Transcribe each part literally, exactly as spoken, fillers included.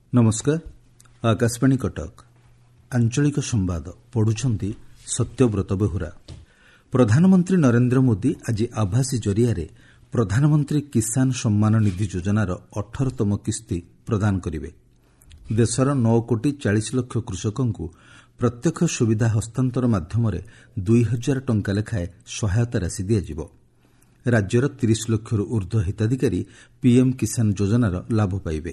नमस्कार। आकाशवाणी कटक आंचलिक संवाद पढ़ुछंती सत्यव्रत बेहुरा। प्रधानमंत्री नरेंद्र मोदी आज आभासी जरिया प्रधानमंत्री किसान सम्मान निधि योजनार अठारतम किस्ती प्रदान करेंगे। देशर नौ कोटी चालीस लक्ष कृषकों प्रत्यक्ष सुविधा हस्तांतर माध्यम दुई हजार टंका लेखाएं सहायता राशि दिज्व। राज्यर तीस लक्ष ऊर्ध्व हिताधिकारी पीएम किसान योजनार लाभ पाइबे।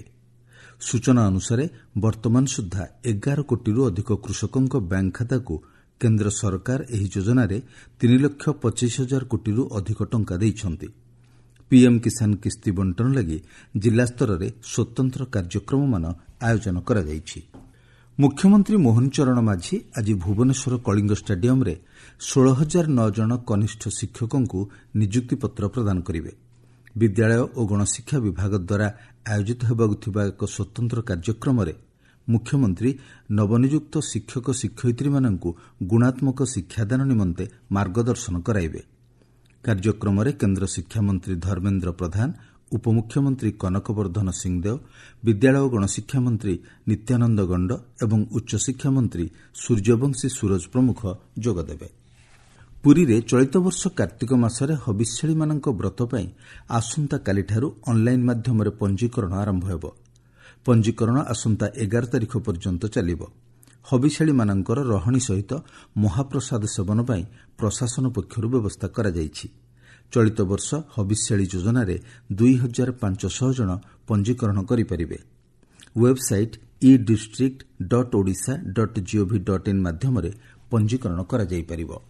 सूचना अनुसार वर्तमान सुधा एगार कोटी अधिक कृषकों बैंक खाता को केंद्र सरकार एही योजनार तीन लक्ष पचीस हजार कोटी अधिक टंका देइछंती। पीएम किसान किस्ती बंटन लगी जिला स्तर में स्वतंत्र कार्यक्रम मान आयोजन करा जायछि। मुख्यमंत्री मोहन चरण माझी आज भुवनेश्वर कलिंग स्टाडियम रे सोलह हजार नौ जन कनिष्ठ शिक्षकों को नियुक्ति पत्र प्रदान करेंगे। विद्यालय और गणशिक्षा विभाग द्वारा आयोजित होगा एक स्वतंत्र कार्यक्रम में मुख्यमंत्री नवनियुक्त शिक्षक शिक्षयित्री मानू गुणात्मक शिक्षादान निमंते मार्गदर्शन कराइबे। कार्यक्रम में केंद्र शिक्षा मंत्री धर्मेन्द्र प्रधान, उपमुख्यमंत्री कनकवर्धन सिंहदेव, विद्यालय और गणशिक्षा मंत्री नित्यानंद गंड एवं उच्चशिक्षा मंत्री सूर्यवंशी सूरज प्रमुख जोगदेवे। पुरी रे चलित वर्ष कार्तिक मासरे हबिष्याळी मानक व्रत पई आसंता कालिठारु ऑनलाइन माध्यम रे पंजीकरण आरंभ हेबो। पंजीकरण आसंता एगार तारिख पर्यंत चलिबो। हबिष्याळी मानकर रहणी सहित महाप्रसाद सेवन पई प्रशासन पक्षरु व्यवस्था करा जायछि। चलित वर्ष हबिष्याळी योजना रे दुई हजार पांच सौ जन पंजीकरण करि परिबे। Website e district dot Odisha dot G O V dot in माध्यम रे पंजीकरण करा जाय परिबो।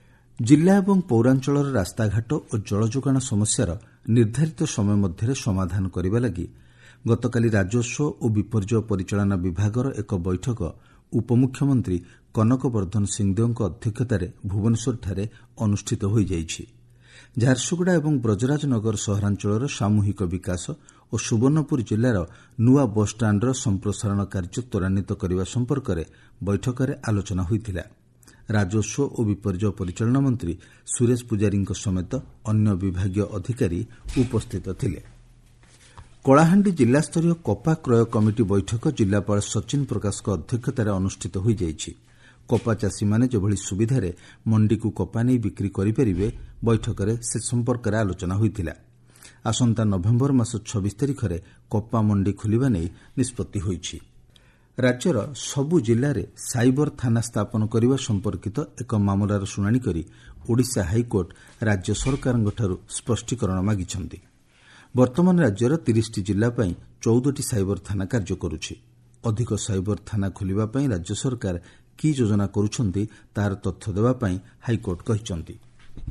जिला एवं पौरांचल रास्ताघाट और जलजोगाण समस्यार निर्धारित समय मध्य समाधान करने लगी गतकाली राजस्व और विपर्यय परिचालना विभागर एक बैठक उपमुख्यमंत्री कनकवर्धन सिंहदेव अध्यक्षतार भुवनेश्वर अनुष्ठित हो जाइछि। झारसुगुड़ा एवं ब्रजराजनगर सहरांचल सामूहिक विकास और सुवर्णपुर जिलार नुआ बसस्टाण्डर संप्रसारण कार्य त्वरान्वित करने संपर्क में बैठक में आलोचना होइथिला। राजस्व और विपर्यय परिचालना मंत्री सुरेश पुजारी समेत अन्य विभागीय अधिकारी उपस्थित थिले। कलाहांडी जिला स्तरीय कपा क्रय कमिटी बैठक जिलापाल सचिन प्रकाश अध्यक्षतार अनुष्ठित हो जाइछि। कपा चाषी माने जेभली सुविधारे मंडी को कपा नहीं बिक्री करिपरिबे बैठक में से संपर्क में आलोचना होइथिला। आसंता नवेम्बर मास छब्बीस तारिख में कपा मंडी खोलिबा नै निष्पत्ति होइछि। राज्यर सबु जिले में साइबर थाना स्थापन करने संपर्कित एक मामलार शुणाणी करी ओडिशा हाईकोर्ट राज्य सरकार स्पष्टीकरण मागिछंती। वर्तमान राज्यर तीस जिला पई चौदह टी साइबर थाना कार्य करुछि। अधिक साइबर थाना खोलिबा पई राज्य सरकार की योजना करुछंती तार तथ्य देबा पई हाईकोर्ट कहिछंती।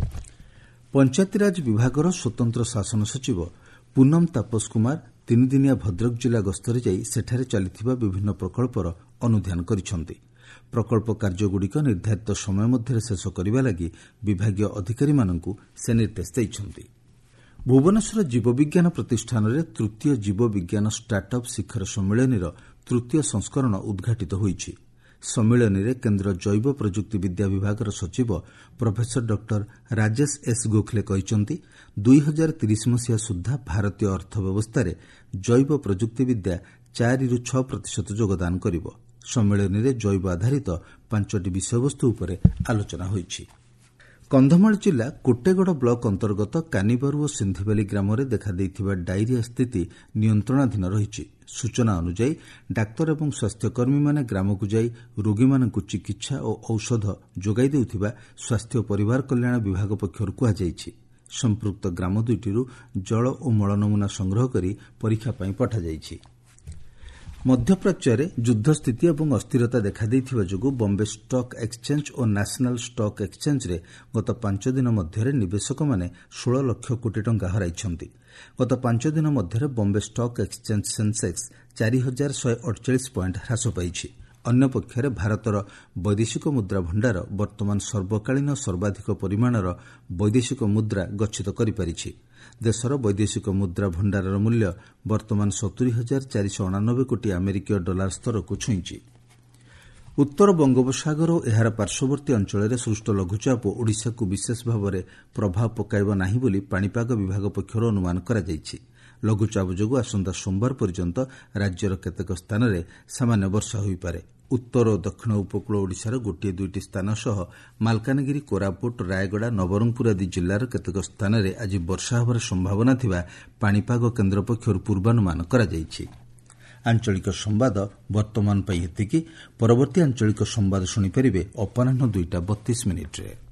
पंचायतीराज विभागर स्वतंत्र शासन सचिव पूनम तापस कुमार तीन दिनिया भद्रक जिला गस्तरे जाई सेठारे चलिथिबा विभिन्न प्रकल्पर अनुध्यान करिसंती। प्रकल्प कार्यगुड़िक निर्धारित समय मध्य शेष करने लगी विभागीय अधिकारी मानकु से निर्देश दैछंती। भुवनेश्वर जीवविज्ञान प्रतिष्ठान रे तृतीय जीवविज्ञान स्टार्टअप शिखर सम्मेलन तृतीय संस्करण उद्घाटित होईछि। सम्मेलन में केन्द्र जैव प्रजुक्ति विद्या विभाग सचिव professor doctor Rajesh S Gokhale कहते दुई हजार तीस मसीहा सुधा भारतीय अर्थव्यवस्था जैव प्रजुक्ति विद्या चार रु छह प्रतिशत योगदान करिब। सम्मेलन में जैव आधारित पांचटी विषयवस्तु उपर आलोचना होईछि। कंधमाल जिला कोटेगड़ ब्लॉक अंतर्गत कानिबारू और सिंधिबाली ग्राम में देखा डायरिया स्थिति नियंत्रणाधीन रही। सूचना अनुसार डाक्तर एवं स्वास्थ्यकर्मी माने ग्राम को जाई रोगी मानकु चिकित्सा और औषध जोगाई देउथिबा स्वास्थ्य परिवार कल्याण विभाग पक्षरु कुहाଯାଇଛି। संपृक्त ग्राम दुईटिरु जल और मल नमूना संग्रह करी परीक्षा पई पठा जाइछि। मध्यप्राच्य युद्ध स्थिति और अस्थिरता देखा जोगु बॉम्बे स्टॉक एक्सचेंज और नेशनल स्टॉक एक्सचेंज रे गत पांच दिन मध्य निवेशक माने सोलह लक्ष कोटी टंका हराइछंती। गत पांच दिन मध्य बॉम्बे स्टॉक एक्सचेंज सेंसेक्स चार हजार शहे अड़चाश पॉइंट ह्रास पाइछि। अन्य पक्षरे भारतर वैदेशिक मुद्रा भंडार वर्तमान सर्वकालीन सर्वाधिक परिमाणर वैदेशिक मुद्रा गच्छित करिपारिछि। देशर वैदेशिक मुद्रा भंडार मूल्य वर्तमान सतुरी हजार चार सौ अणानबे कोटी अमेरिकीय डॉलर स्तर को छुईछि। उत्तर बंगोपसागर और एहार पार्श्ववर्ती अंचल में सृष्ट लघुचाप ओडिशा को विशेष भाव में प्रभाव पकाइब नाही बोली पाणीपाग विभाग पक्षर अनुमान करा जायछि। ଲଘୁଚାପ ଯୋଗୁଁ ଆସନ୍ତା ସୋମବାର ପର୍ଯ୍ୟନ୍ତ ରାଜ୍ୟର କେତେକ ସ୍ଥାନରେ ସାମାନ୍ୟ ବର୍ଷା ହୋଇପାରେ। ଉତ୍ତର ଓ ଦକ୍ଷିଣ ଉପକୂଳ ଓଡ଼ିଶାର ଗୋଟିଏ ଦୁଇଟି ସ୍ଥାନ ସହ ମାଲକାନଗିରି, କୋରାପୁଟ, ରାୟଗଡ଼ା, ନବରଙ୍ଗପୁର ଆଦି ଜିଲ୍ଲାର କେତେକ ସ୍ଥାନରେ ଆଜି ବର୍ଷା ହେବାର ସମ୍ଭାବନା ଥିବା ପାଣିପାଗ କେନ୍ଦ୍ର ପକ୍ଷରୁ ପୂର୍ବାନୁମାନ କରାଯାଇଛି। ଆଞ୍ଚଳିକ ସମ୍ବାଦ ବର୍ତ୍ତମାନ ପାଇଁ ଏତିକି। ପରବର୍ତ୍ତୀ ଆଞ୍ଚଳିକ ସମ୍ବାଦ ଶୁଣିପାରିବେ ଅପରାହ୍ନ ଦୁଇଟା ବତିଶ ମିନିଟ୍ରେ।